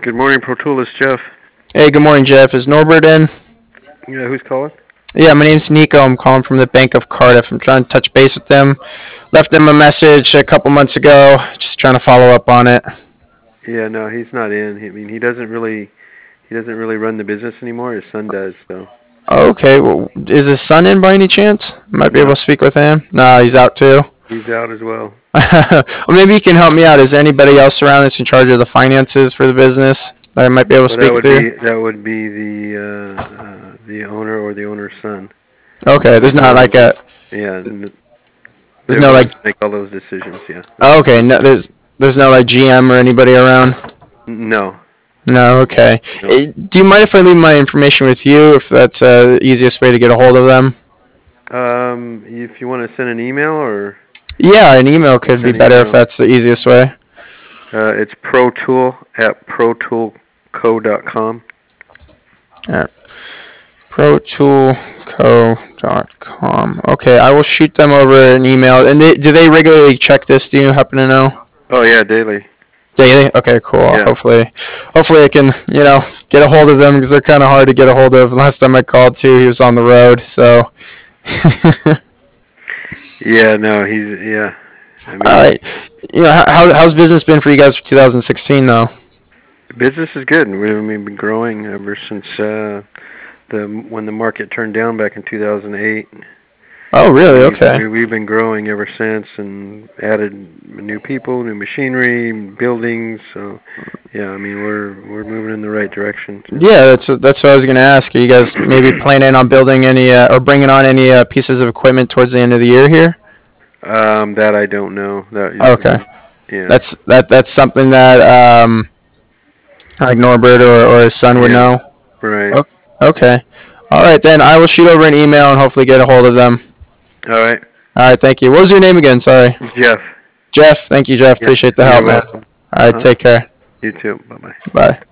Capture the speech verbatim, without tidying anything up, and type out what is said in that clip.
Good morning, Pro Toolist Jeff. Hey, good morning, Jeff. Is Norbert in? Yeah, who's calling? Yeah, my name's Nico. I'm calling from the Bank of Cardiff. I'm trying to touch base with them. Left them a message a couple months ago. Just trying to follow up on it. Yeah, no, he's not in. He, I mean, he doesn't really, he doesn't really run the business anymore. His son does, so. Okay, well, is his son in by any chance? Might be able No, to speak with him. No, he's out too. he's out as well. Well, maybe you can help me out. Is there anybody else around that's in charge of the finances for the business that I might be able to Well, that speak would to? be that would be the uh, uh, the owner or the owner's son. Okay, there's They're not the like ones a, that, yeah, n- there's they're the no ones like, that make all those decisions. Yeah. oh, okay, no, there's, there's no like G M or anybody around. No, No, okay. no. Eh, Do you mind if I leave my information with you, if that's uh, the easiest way to get a hold of them? Um, if you want to send an email or Yeah, an email could be send an better if email, that's the easiest way. uh, it's protool at protoolco dot com. At pro tool co dot com. Okay, I will shoot them over an email. And they, do they regularly check this? Do you happen to know? Oh yeah, daily. Daily? Okay, cool. Yeah. Hopefully, hopefully I can, you know, get a hold of them because they're kind of hard to get a hold of. Last time I called too, he was on the road. So. Yeah, no, he's yeah. I All mean, right. You know, how, how's business been for you guys for two thousand sixteen though? business is good. We, we've been growing ever since uh, the when the market turned down back in two thousand eight. Oh, really? We, Okay. we we've been growing ever since and added new people, new machinery, buildings. So yeah, I mean we're we're moving in the right direction. Yeah, that's that's what I was gonna ask. Are you guys maybe planning on building any uh, or bringing on any uh, pieces of equipment towards the end of the year here? Um, that I don't know. That Okay, yeah that's that that's something that um like Norbert or, or his son would yeah know. right. O- Okay, all right then. I will shoot over an email and hopefully get a hold of them. All right, All right, thank you. What was your name again? Sorry, Jeff. Jeff. Thank you, Jeff. Yeah, Appreciate the you're help, man. welcome. All Uh right, huh. take care. You too. Bye bye. Bye.